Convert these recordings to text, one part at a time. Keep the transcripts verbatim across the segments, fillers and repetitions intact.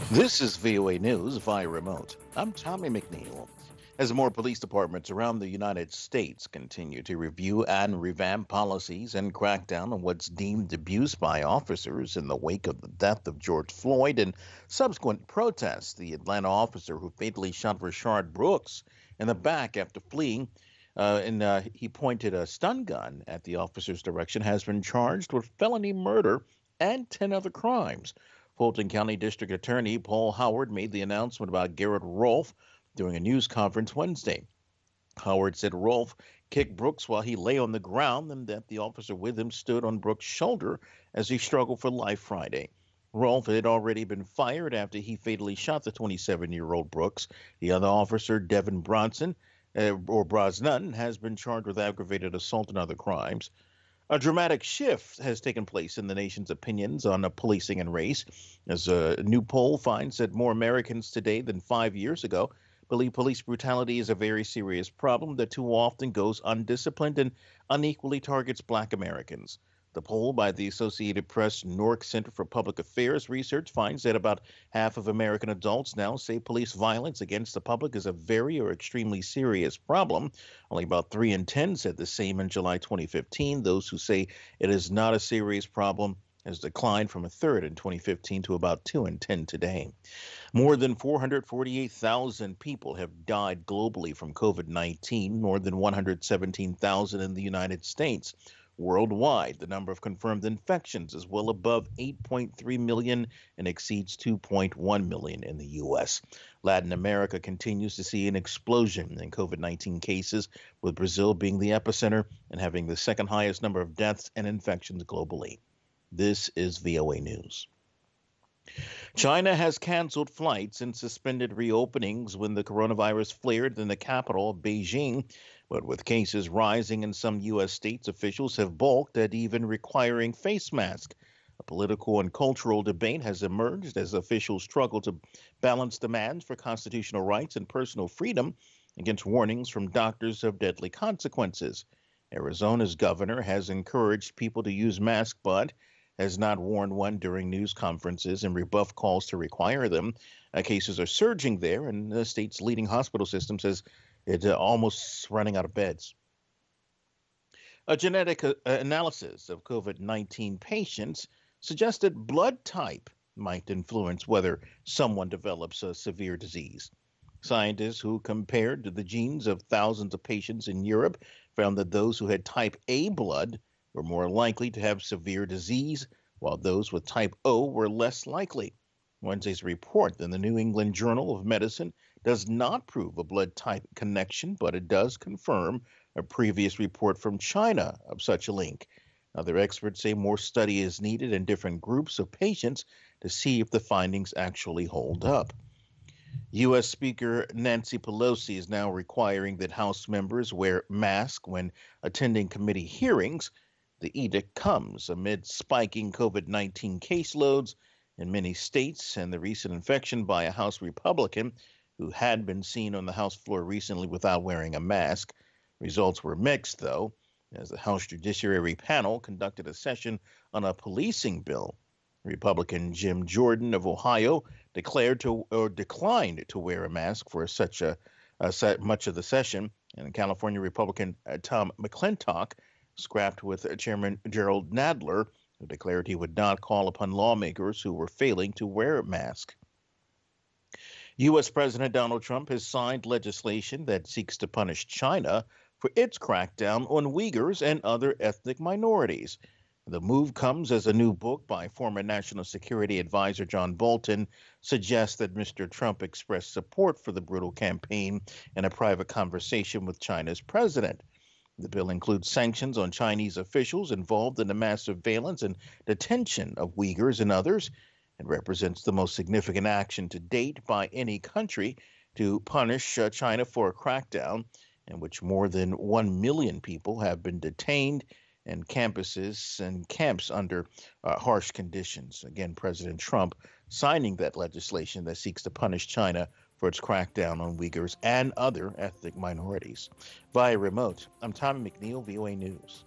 This is V O A News via remote. I'm Tommy McNeil. As more police departments around the United States continue to review and revamp policies and crack down on what's deemed abuse by officers in the wake of the death of George Floyd and subsequent protests, the Atlanta officer who fatally shot Rashard Brooks in the back after fleeing uh, and uh, he pointed a stun gun at the officer's direction has been charged with felony murder and ten other crimes. Fulton County District Attorney Paul Howard made the announcement about Garrett Rolfe during a news conference Wednesday. Howard said Rolfe kicked Brooks while he lay on the ground and that the officer with him stood on Brooks' shoulder as he struggled for life Friday. Rolfe had already been fired after he fatally shot the twenty-seven-year-old Brooks. The other officer, Devin Bronson, uh, or Brosnan, has been charged with aggravated assault and other crimes. A dramatic shift has taken place in the nation's opinions on uh, policing and race, as a new poll finds that more Americans today than five years ago believe police brutality is a very serious problem that too often goes undisciplined and unequally targets black Americans. The poll by the Associated Press Newark Center for Public Affairs Research finds that about half of American adults now say police violence against the public is a very or extremely serious problem. Only about three in ten said the same in July twenty fifteen. Those who say it is not a serious problem has declined from a third in twenty fifteen to about two in ten today. More than four hundred forty-eight thousand people have died globally from COVID nineteen, more than one hundred seventeen thousand in the United States. Worldwide, the number of confirmed infections is well above eight point three million and exceeds two point one million in the U S. Latin America continues to see an explosion in COVID nineteen cases, with Brazil being the epicenter and having the second highest number of deaths and infections globally. This is V O A News. China has canceled flights and suspended reopenings when the coronavirus flared in the capital, Beijing. But with cases rising in some U S states, officials have balked at even requiring face masks. A political and cultural debate has emerged as officials struggle to balance demands for constitutional rights and personal freedom against warnings from doctors of deadly consequences. Arizona's governor has encouraged people to use masks, but has not worn one during news conferences and rebuffed calls to require them. Uh, cases are surging there, and the state's leading hospital system says it's uh, almost running out of beds. A genetic uh, analysis of COVID nineteen patients suggested blood type might influence whether someone develops a severe disease. Scientists who compared the genes of thousands of patients in Europe found that those who had type A blood were more likely to have severe disease, while those with type O were less likely. Wednesday's report in the New England Journal of Medicine does not prove a blood type connection, but it does confirm a previous report from China of such a link. Other experts say more study is needed in different groups of patients to see if the findings actually hold up. U S. Speaker Nancy Pelosi is now requiring that House members wear masks when attending committee hearings. The edict comes amid spiking COVID nineteen caseloads in many states and the recent infection by a House Republican who had been seen on the House floor recently without wearing a mask. Results were mixed, though, as the House Judiciary Panel conducted a session on a policing bill. Republican Jim Jordan of Ohio declared to or declined to wear a mask for such a, a much of the session, and California Republican uh, Tom McClintock scrapped with Chairman Gerald Nadler, who declared he would not call upon lawmakers who were failing to wear a mask. U S. President Donald Trump has signed legislation that seeks to punish China for its crackdown on Uyghurs and other ethnic minorities. The move comes as a new book by former National Security Advisor John Bolton suggests that Mister Trump expressed support for the brutal campaign in a private conversation with China's president. The bill includes sanctions on Chinese officials involved in the mass surveillance and detention of Uyghurs and others. It represents the most significant action to date by any country to punish uh, China for a crackdown in which more than one million people have been detained in campuses and camps under uh, harsh conditions. Again, President Trump signing that legislation that seeks to punish China for its crackdown on Uyghurs and other ethnic minorities. Via remote, I'm Tommy McNeil, V O A News.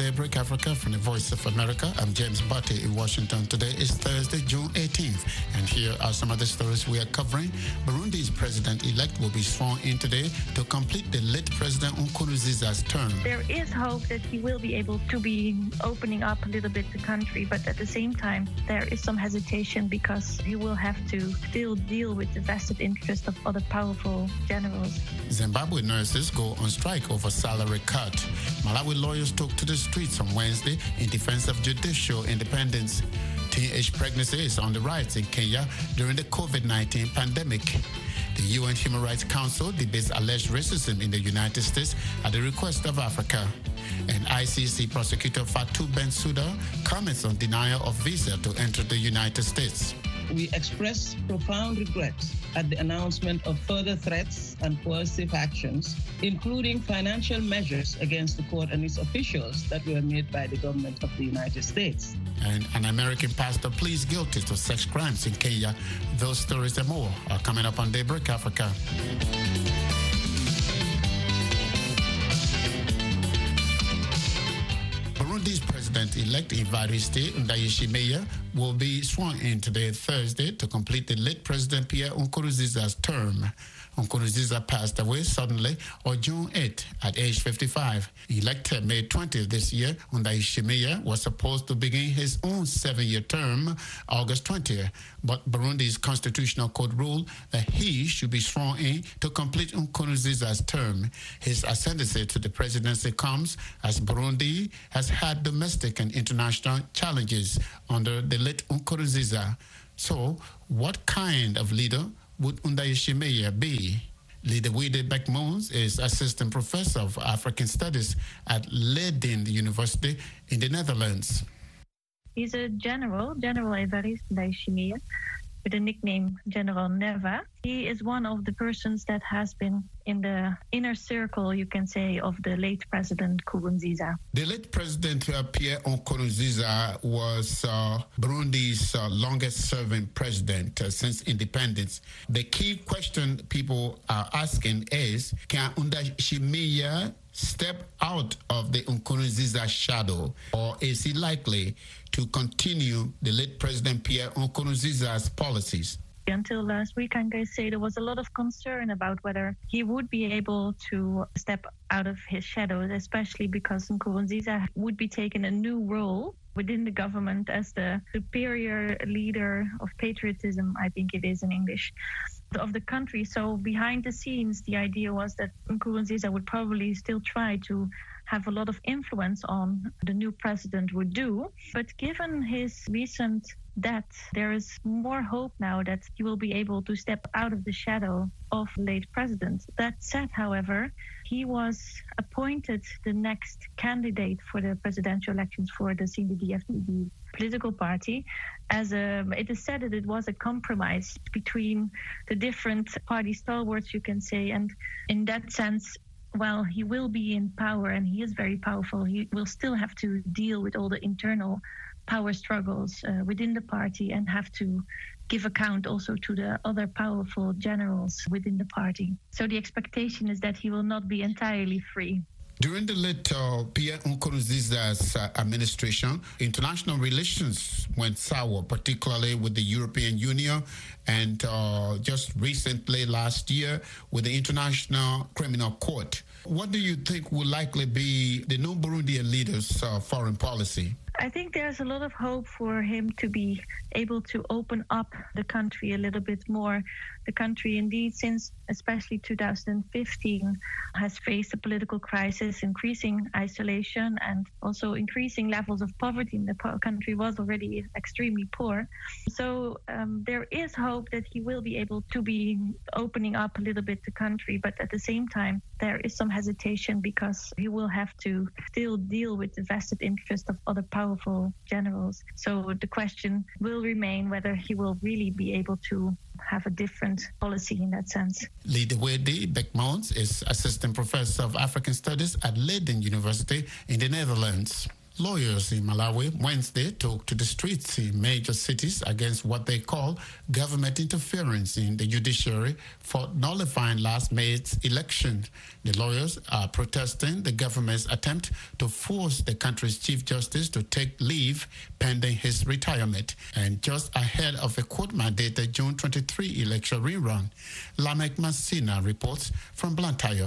Daybreak Africa from the Voice of America. I'm James Butte in Washington. Today is Thursday, June eighteenth, and here are some of the stories we are covering. Burundi's president-elect will be sworn in today to complete the late President Nkurunziza's term. There is hope that he will be able to be opening up a little bit the country, but at the same time, there is some hesitation because he will have to still deal with the vested interest of other powerful generals. Zimbabwe nurses go on strike over salary cut. Malawi lawyers took to the streets on Wednesday in defense of judicial independence. Teenage pregnancy is on the rise in Kenya during the COVID nineteen pandemic. The U N Human Rights Council debates alleged racism in the United States at the request of Africa. And I C C prosecutor Fatou Bensouda comments on denial of visa to enter the United States. We express profound regret at the announcement of further threats and coercive actions, including financial measures against the court and its officials that were made by the government of the United States. And an American pastor pleads guilty to sex crimes in Kenya. Those stories and more are coming up on Daybreak Africa. Burundi's president-elect Evariste Ndayishimiye will be sworn in today, Thursday, to complete the late President Pierre Nkurunziza's term. Nkurunziza passed away suddenly on June eighth at age fifty-five. Elected May twentieth this year, Ndayishimiye was supposed to begin his own seven-year term August twentieth, but Burundi's constitutional code ruled that he should be sworn in to complete Nkurunziza's term. His ascendancy to the presidency comes as Burundi has had domestic and international challenges under the late Nkurunziza. So, what kind of leader would Ndayishimiye be? Lidewide Beckmons is assistant professor of African Studies at Leiden University in the Netherlands. He's a general, General Evariste Ndayishimiye, with the nickname General Neva. He is one of the persons that has been in the inner circle, you can say, of the late President Nkurunziza. The late President uh, Pierre Nkurunziza was uh, Burundi's uh, longest-serving president uh, since independence. The key question people are asking is, can Ndayishimiye step out of the Nkurunziza shadow, or is he likely to continue the late President Pierre Nkurunziza's policies? Until last week, I can say there was a lot of concern about whether he would be able to step out of his shadows, especially because Nkurunziza would be taking a new role within the government as the superior leader of patriotism, I think it is in English, of the country. So behind the scenes, the idea was that Nkurunziza would probably still try to have a lot of influence on the new president would do. But given his recent death, there is more hope now that he will be able to step out of the shadow of the late president. That said, however, he was appointed the next candidate for the presidential elections for the C N D D F D D political party. As a, it is said that it was a compromise between the different party stalwarts, you can say, and in that sense, while he will be in power and he is very powerful, he will still have to deal with all the internal power struggles uh, within the party and have to give account also to the other powerful generals within the party. So the expectation is that he will not be entirely free. During the late uh, Pierre Nkurunziza's uh, administration, international relations went sour, particularly with the European Union, and uh, just recently last year with the International Criminal Court. What do you think will likely be the new Burundian leader's uh, foreign policy? I think there's a lot of hope for him to be able to open up the country a little bit more. The country, indeed, since especially two thousand fifteen, has faced a political crisis, increasing isolation, and also increasing levels of poverty. The country was already extremely poor. So um, there is hope that he will be able to be opening up a little bit the country, but at the same time, there is some hesitation because he will have to still deal with the vested interest of other powerful generals. So the question will remain whether he will really be able to have a different policy in that sense. Lidewide Beckmons is Assistant Professor of African Studies at Leiden University in the Netherlands. Lawyers in Malawi Wednesday took to the streets in major cities against what they call government interference in the judiciary for nullifying last May's election. The lawyers are protesting the government's attempt to force the country's Chief Justice to take leave pending his retirement, and just ahead of a court-mandated June twenty-third election rerun. Lamek Masina reports from Blantyre.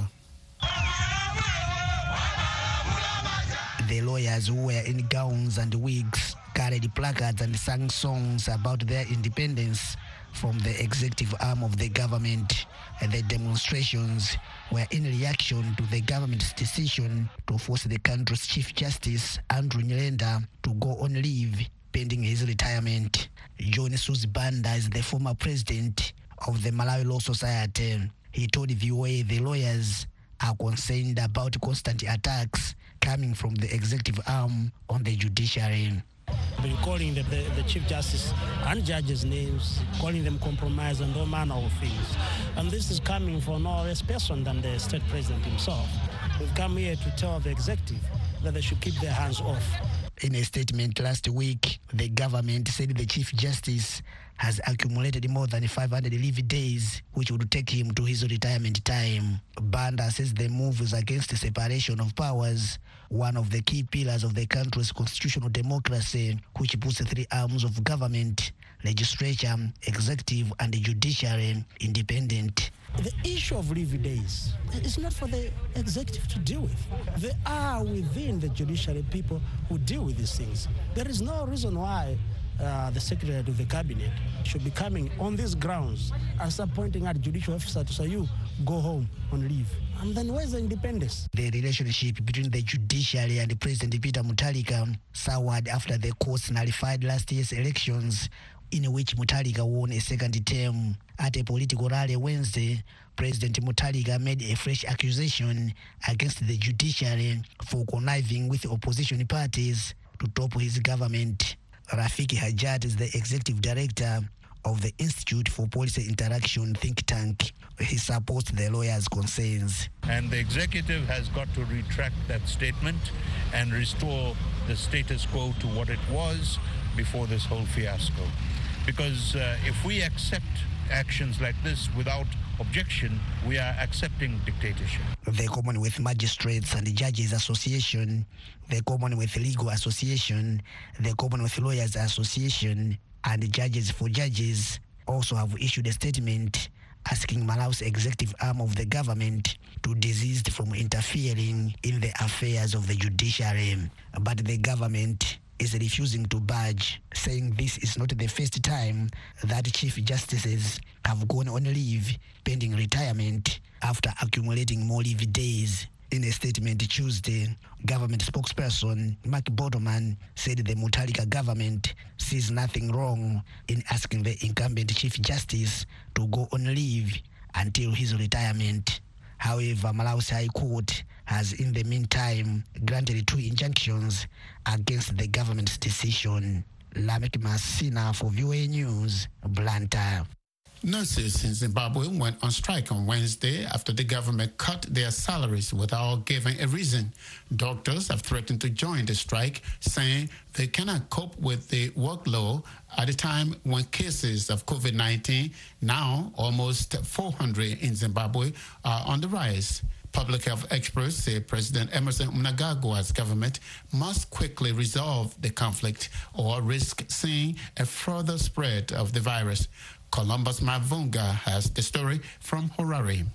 The lawyers who were in gowns and wigs carried placards and sang songs about their independence from the executive arm of the government. The demonstrations were in reaction to the government's decision to force the country's Chief Justice, Andrew Nyirenda, to go on leave pending his retirement. John Suzibanda is the former president of the Malawi Law Society. He told V O A the lawyers are concerned about constant attacks coming from the executive arm on the judiciary. Been calling the, the, the Chief Justice and judges' names, calling them compromised and all manner of things. And this is coming from no less person than the state president himself. We've come here to tell the executive that they should keep their hands off. In a statement last week, the government said the Chief Justice has accumulated more than five hundred leave days, which would take him to his retirement time. Banda says the move is against the separation of powers, one of the key pillars of the country's constitutional democracy, which puts the three arms of government, legislature, executive, and the judiciary, independent. The issue of leave days is not for the executive to deal with. There are within the judiciary people who deal with these things. There is no reason why uh, the secretary of the cabinet should be coming on these grounds and start pointing at judicial officer to say, you go home on leave. And then where's the independence? The relationship between the judiciary and President Peter Mutharika soured after the courts nullified last year's elections, in which Mutharika won a second term. At a political rally Wednesday, President Mutharika made a fresh accusation against the judiciary for conniving with opposition parties to topple his government. Rafiki Hajat is the executive director of the Institute for Policy Interaction think tank. He supports the lawyers' concerns. And the executive has got to retract that statement and restore the status quo to what it was before this whole fiasco. Because uh, if we accept actions like this without objection, we are accepting dictatorship. The Commonwealth Magistrates and Judges Association, the Commonwealth Legal Association, the Commonwealth Lawyers Association, and Judges for Judges also have issued a statement asking Malawi's executive arm of the government to desist from interfering in the affairs of the judiciary. But the government is refusing to budge, saying this is not the first time that Chief Justices have gone on leave pending retirement after accumulating more leave days. In a statement Tuesday, government spokesperson Mark Bodoman said the Mutharika government sees nothing wrong in asking the incumbent Chief Justice to go on leave until his retirement. However, Malawi's High Court has in the meantime granted two injunctions against the government's decision. Lamek Masina for V O A News, Blantyre. Nurses in Zimbabwe went on strike on Wednesday after the government cut their salaries without giving a reason. Doctors have threatened to join the strike, saying they cannot cope with the workload at a time when cases of COVID nineteen, now almost four hundred in Zimbabwe, are on the rise. Public health experts say President Emmerson Mnangagwa's government must quickly resolve the conflict or risk seeing a further spread of the virus. Columbus Mavunga has the story from Harare.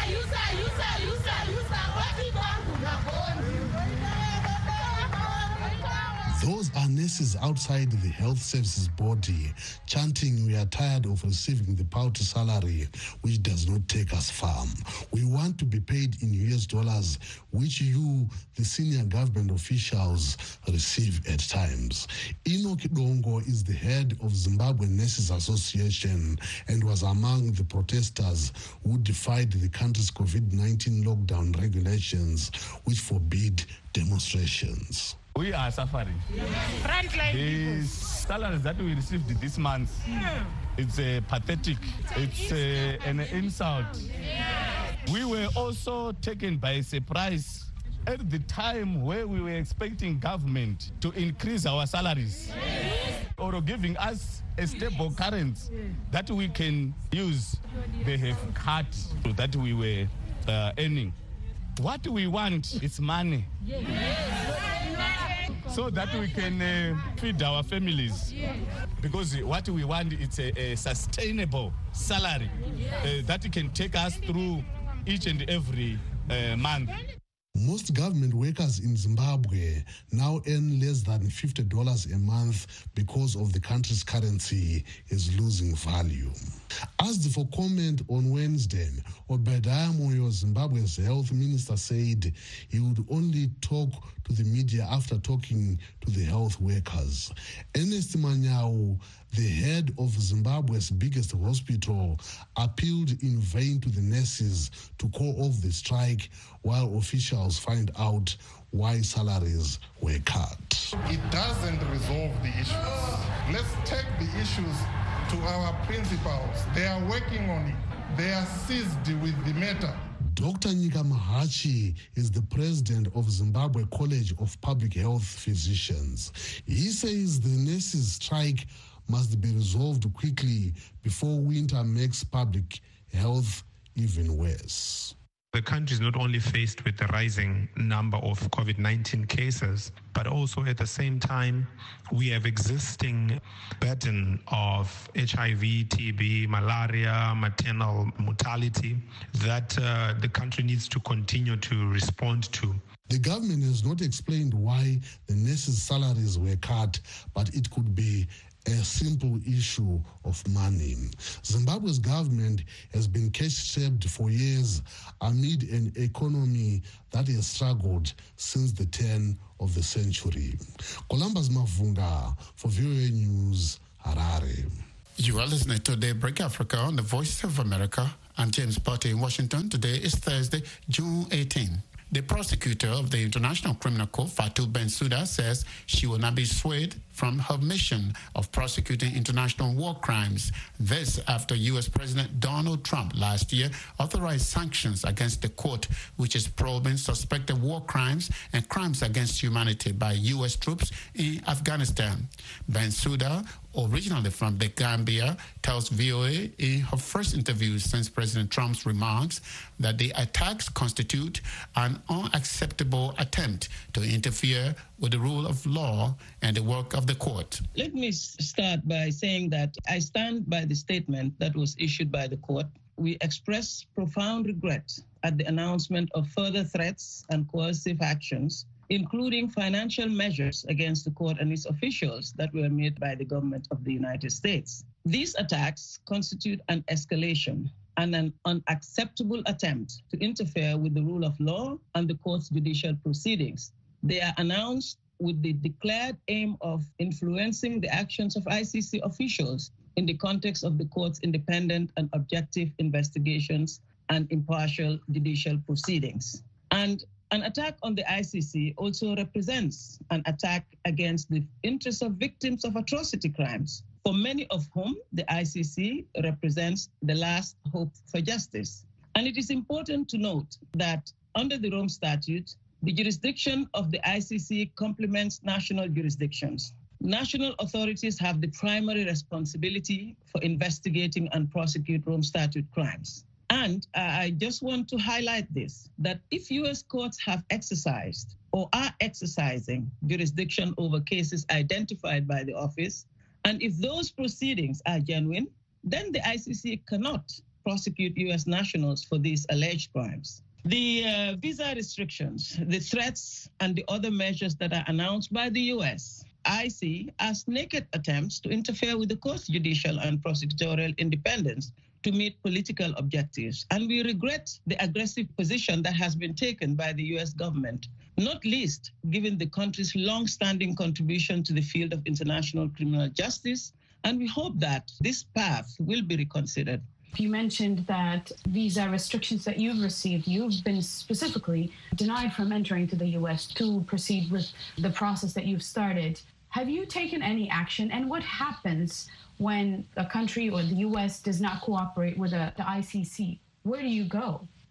Those are nurses outside the health services body chanting, "We are tired of receiving the paltry salary, which does not take us far. We want to be paid in U S dollars, which you, the senior government officials, receive at times." Enoch Dongo is the head of Zimbabwe Nurses Association and was among the protesters who defied the country's COVID nineteen lockdown regulations, which forbid demonstrations. We are suffering. The salaries that we received this month, it's uh, pathetic. It's uh, an insult. We were also taken by surprise at the time where we were expecting government to increase our salaries or giving us a stable currency that we can use, they have cut that we were uh, earning. What we want is money so that we can uh, feed our families. Because what we want is a, a sustainable salary uh, that can take us through each and every uh, month. Most government workers in Zimbabwe now earn less than fifty dollars a month because of the country's currency is losing value. Asked for comment on Wednesday, Obadiah Moyo, Zimbabwe's health minister, said he would only talk to the media after talking to the health workers. Ernest Manyao, the head of Zimbabwe's biggest hospital, appealed in vain to the nurses to call off the strike while officials find out why salaries were cut. It doesn't resolve the issues. Let's take the issues to our principals. They are working on it. They are seized with the matter. Doctor Nika Mahachi is the president of Zimbabwe College of Public Health Physicians. He says the nurses' strike must be resolved quickly before winter makes public health even worse. The country is not only faced with the rising number of COVID nineteen cases, but also at the same time, we have existing burden of H I V, T B, malaria, maternal mortality that uh, the country needs to continue to respond to. The government has not explained why the nurses' salaries were cut, but it could be a simple issue of money. Zimbabwe's government has been cash-strapped for years amid an economy that has struggled since the turn of the century. Columbus Mavunga for V O A News, Harare. You are listening to Daybreak Africa on the Voice of America. I'm James Potter in Washington. Today is Thursday, June eighteenth. The prosecutor of the International Criminal Court, Fatou Bensouda, says she will not be swayed from her mission of prosecuting international war crimes. This after U S President Donald Trump last year authorized sanctions against the court, which is probing suspected war crimes and crimes against humanity by U S troops in Afghanistan. Bensouda, originally from the Gambia, tells V O A in her first interview since President Trump's remarks that the attacks constitute an unacceptable attempt to interfere with the rule of law and the work of the court. Let me start by saying that I stand by the statement that was issued by the court. We express profound regret at the announcement of further threats and coercive actions, including financial measures against the court and its officials that were made by the government of the United States. These attacks constitute an escalation and an unacceptable attempt to interfere with the rule of law and the court's judicial proceedings. They are announced with the declared aim of influencing the actions of I C C officials in the context of the court's independent and objective investigations and impartial judicial proceedings. And an attack on the I C C also represents an attack against the interests of victims of atrocity crimes, for many of whom the I C C represents the last hope for justice. And it is important to note that under the Rome Statute, the jurisdiction of the I C C complements national jurisdictions. National authorities have the primary responsibility for investigating and prosecute Rome Statute crimes. And I just want to highlight this, that if U S courts have exercised or are exercising jurisdiction over cases identified by the office, and if those proceedings are genuine, then the I C C cannot prosecute U S nationals for these alleged crimes. The uh, visa restrictions, the threats, and the other measures that are announced by the U S, I see as naked attempts to interfere with the court's judicial and prosecutorial independence to meet political objectives. And we regret the aggressive position that has been taken by the U S government, not least given the country's long-standing contribution to the field of international criminal justice. And we hope that this path will be reconsidered. You mentioned that visa restrictions that you've received, you've been specifically denied from entering to the U S to proceed with the process that you've started. Have you taken any action? And what happens when a country or the U S does not cooperate with a, the I C C? Where do you go?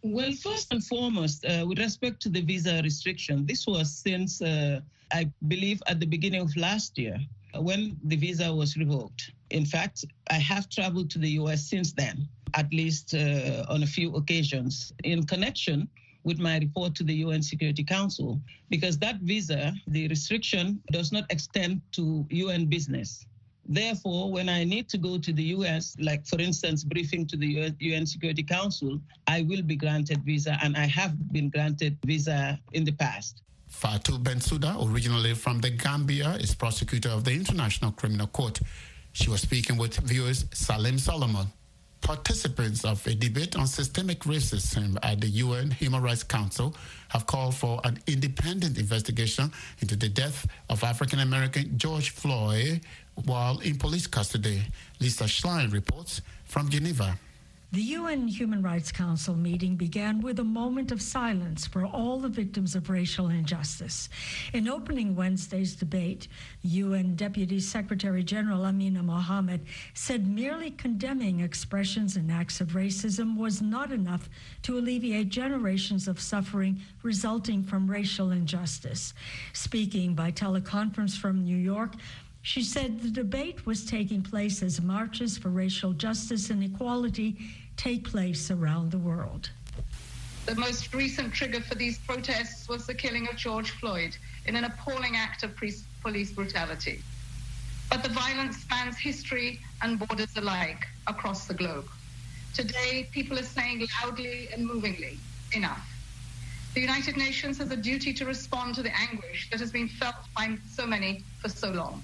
Well, first and foremost, uh, with respect to the visa restriction, this was since, uh, I believe, at the beginning of last year, when the visa was revoked. In fact, I have traveled to the U S since then, at least uh, on a few occasions, in connection with my report to the U N Security Council, because that visa, the restriction does not extend to U N business. Therefore, when I need to go to the U S, like, for instance, briefing to the U N Security Council, I will be granted visa, and I have been granted visa in the past. Fatou Bensouda, originally from the Gambia, is prosecutor of the International Criminal Court. She was speaking with viewers Salim Solomon. Participants of a debate on systemic racism at the U N Human Rights Council have called for an independent investigation into the death of African-American George Floyd while in police custody. Lisa Schlein reports from Geneva. The U N Human Rights Council meeting began with a moment of silence for all the victims of racial injustice. In opening Wednesday's debate, U N Deputy Secretary General Amina Mohammed said merely condemning expressions and acts of racism was not enough to alleviate generations of suffering resulting from racial injustice. Speaking by teleconference from New York, she said the debate was taking place as marches for racial justice and equality take place around the world. The most recent trigger for these protests was the killing of George Floyd in an appalling act of police brutality. But the violence spans history and borders alike across the globe. Today, people are saying loudly and movingly, enough. The United Nations has a duty to respond to the anguish that has been felt by so many for so long.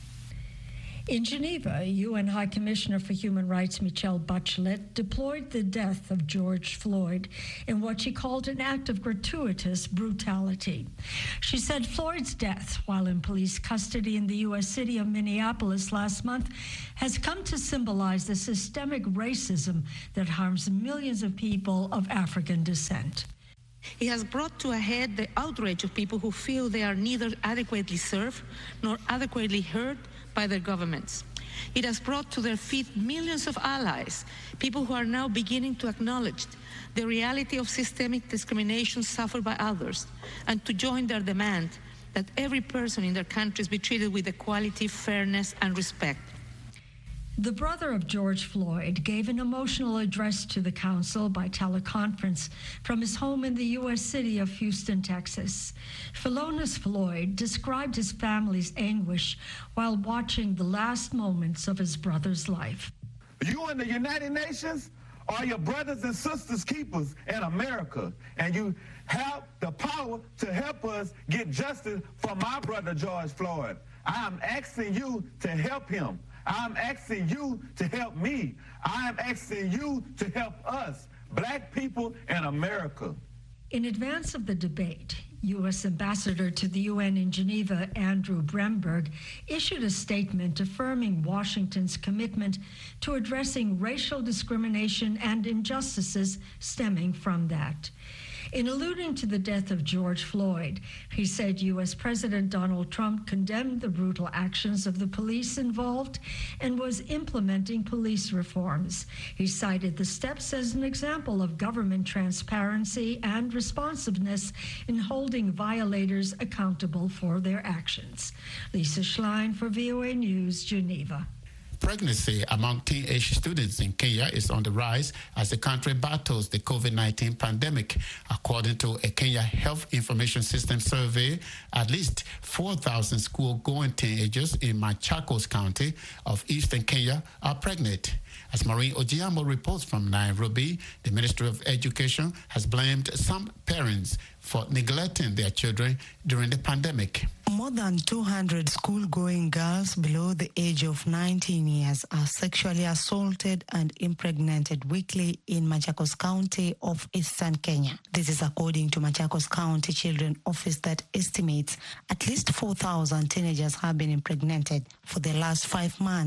In Geneva, U N High Commissioner for Human Rights Michelle Bachelet deplored the death of George Floyd in what she called an act of gratuitous brutality. She said Floyd's death while in police custody in the U S city of Minneapolis last month has come to symbolize the systemic racism that harms millions of people of African descent. It has brought to a head the outrage of people who feel they are neither adequately served nor adequately heard by their governments. It has brought to their feet millions of allies, people who are now beginning to acknowledge the reality of systemic discrimination suffered by others, and to join their demand that every person in their countries be treated with equality, fairness, and respect. The brother of George Floyd gave an emotional address to the council by teleconference from his home in the U S city of Houston, Texas. Philonis Floyd described his family's anguish while watching the last moments of his brother's life. You and the United Nations are your brothers and sisters keepers in America, and you have the power to help us get justice for my brother George Floyd. I am asking you to help him. I'm asking you to help me. I'm asking you to help us, Black people in America. In advance of the debate, U S Ambassador to the U N in Geneva, Andrew Bremberg, issued a statement affirming Washington's commitment to addressing racial discrimination and injustices stemming from that. In alluding to the death of George Floyd, he said U S President Donald Trump condemned the brutal actions of the police involved and was implementing police reforms. He cited the steps as an example of government transparency and responsiveness in holding violators accountable for their actions. Lisa Schlein for V O A News, Geneva. Pregnancy among teenage students in Kenya is on the rise as the country battles the COVID nineteen pandemic. According to a Kenya Health Information System survey, at least four thousand school-going teenagers in Machakos County of eastern Kenya are pregnant. As Maureen Ojiambo reports from Nairobi, the Ministry of Education has blamed some parents for neglecting their children during the pandemic. More than two hundred school-going girls below the age of nineteen years are sexually assaulted and impregnated weekly in Machakos County of eastern Kenya. This is according to Machakos County Children Office that estimates at least four thousand teenagers have been impregnated for the last five months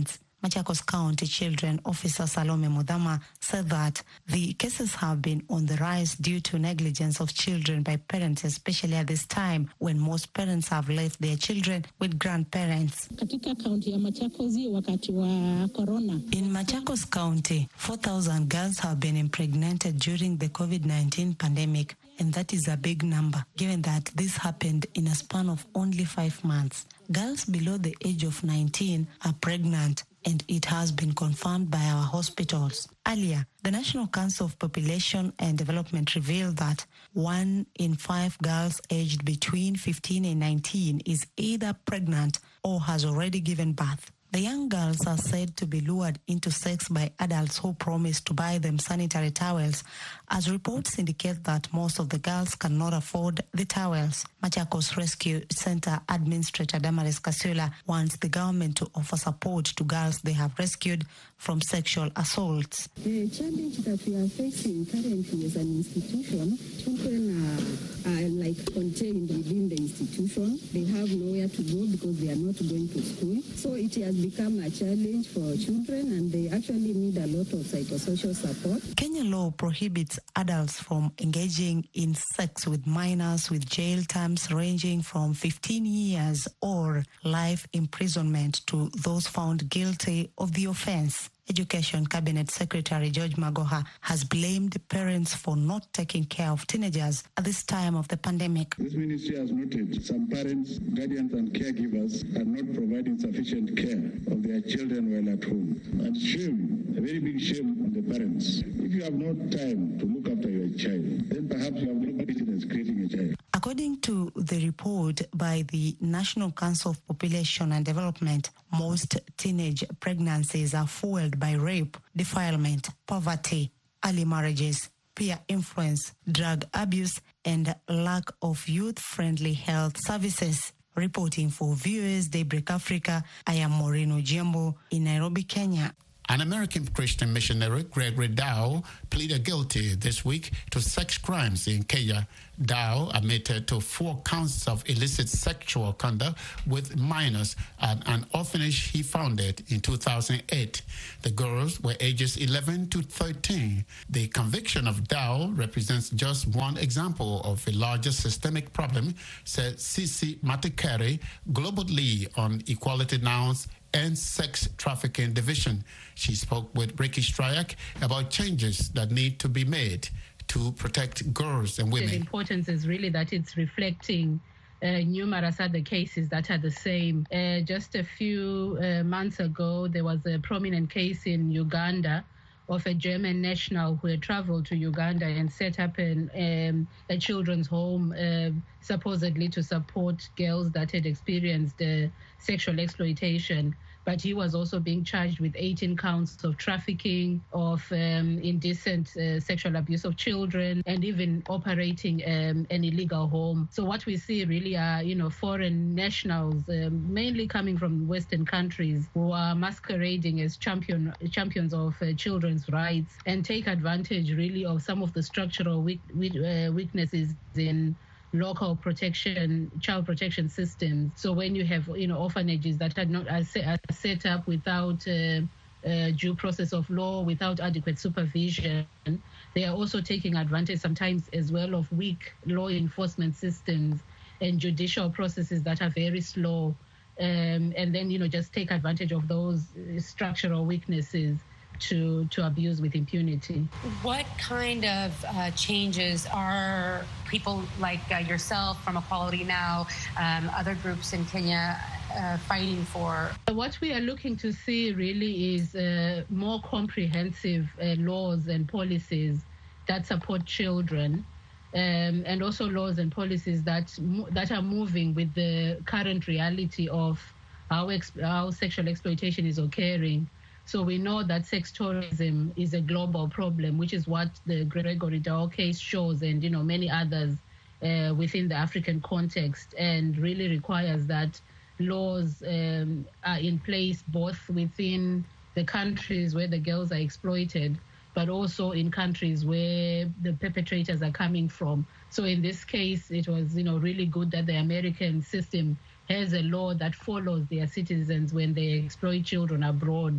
Machakos County Children Officer Salome Mudama said that the cases have been on the rise due to negligence of children by parents, especially at this time when most parents have left their children with grandparents. Katika kaunti ya Machakos wakati wa corona. In Machakos County, four thousand girls have been impregnated during the COVID nineteen pandemic, and that is a big number, given that this happened in a span of only five months. Girls below the age of nineteen are pregnant, and it has been confirmed by our hospitals. Earlier, the National Council of Population and Development revealed that one in five girls aged between fifteen and nineteen is either pregnant or has already given birth. The young girls are said to be lured into sex by adults who promise to buy them sanitary towels, as reports indicate that most of the girls cannot afford the towels. Machakos Rescue Center Administrator Damaris Kasula wants the government to offer support to girls they have rescued from sexual assaults. The challenge that we are facing currently as an institution, children are, are like contained within the institution. They have nowhere to go because they are not going to school. So it has become a challenge for children, and they actually need a lot of psychosocial support. Kenya law prohibits adults from engaging in sex with minors with jail terms ranging from fifteen years or life imprisonment to those found guilty of the offense. Education Cabinet Secretary George Magoha has blamed parents for not taking care of teenagers at this time of the pandemic. This ministry has noted some parents, guardians and caregivers are not providing sufficient care of their children while at home. And shame, a very big shame on the parents. If you have no time to look after your child, then perhaps you have no business creating a child. According to the report by the National Council of Population and Development, most teenage pregnancies are fueled by rape, defilement, poverty, early marriages, peer influence, drug abuse, and lack of youth-friendly health services. Reporting for Viewers Daybreak Africa, I am Maureen Ojembo in Nairobi, Kenya. An American Christian missionary, Gregory Dow, pleaded guilty this week to sex crimes in Kenya. Dow admitted to four counts of illicit sexual conduct with minors at an orphanage he founded in two thousand eight. The girls were ages eleven to thirteen. The conviction of Dow represents just one example of a larger systemic problem, said Sisi Matikeri, Global Lead on Equality Now's and Sex Trafficking Division. She spoke with Ricky Stryak about changes that need to be made to protect girls and women. The importance is really that it's reflecting uh, numerous other cases that are the same. Uh, just a few uh, months ago, there was a prominent case in Uganda of a German national who had traveled to Uganda and set up an, um, a children's home, uh, supposedly to support girls that had experienced uh, sexual exploitation. But he was also being charged with eighteen counts of trafficking, of um, indecent uh, sexual abuse of children, and even operating um, an illegal home. So what we see really are, you know, foreign nationals, um, mainly coming from Western countries, who are masquerading as champion champions of uh, children's rights and take advantage really of some of the structural weak, weak, uh, weaknesses in local protection, child protection systems. So when you have, you know, orphanages that are not are set, are set up without uh, uh, due process of law, without adequate supervision, they are also taking advantage sometimes as well of weak law enforcement systems and judicial processes that are very slow. Um, and then, you know, just take advantage of those structural weaknesses to to abuse with impunity. What kind of uh, changes are people like uh, yourself from Equality Now, um, other groups in Kenya uh, fighting for? What we are looking to see really is uh, more comprehensive uh, laws and policies that support children, um, and also laws and policies that that are moving with the current reality of how, exp- how sexual exploitation is occurring. So we know that sex tourism is a global problem, which is what the Gregory Dow case shows, and, you know, many others uh, within the African context, and really requires that laws um, are in place both within the countries where the girls are exploited, but also in countries where the perpetrators are coming from. So in this case, it was, you know, really good that the American system has a law that follows their citizens when they exploit children abroad.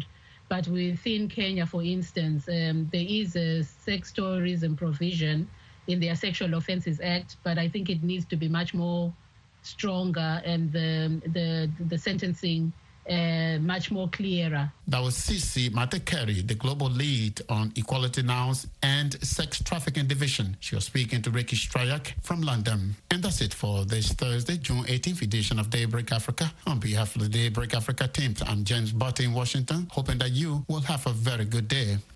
But within Kenya, for instance, um, there is a sex tourism provision in their Sexual Offences Act, but I think it needs to be much more stronger and the the, the sentencing uh, much more clearer. That was Sisi Matekeri, the global lead on Equality Now's and Sex Trafficking Division. She was speaking to Ricky Strayak from London. And that's it for this Thursday, June eighteenth edition of Daybreak Africa. On behalf of the Daybreak Africa team, I'm James Butte in Washington, hoping that you will have a very good day.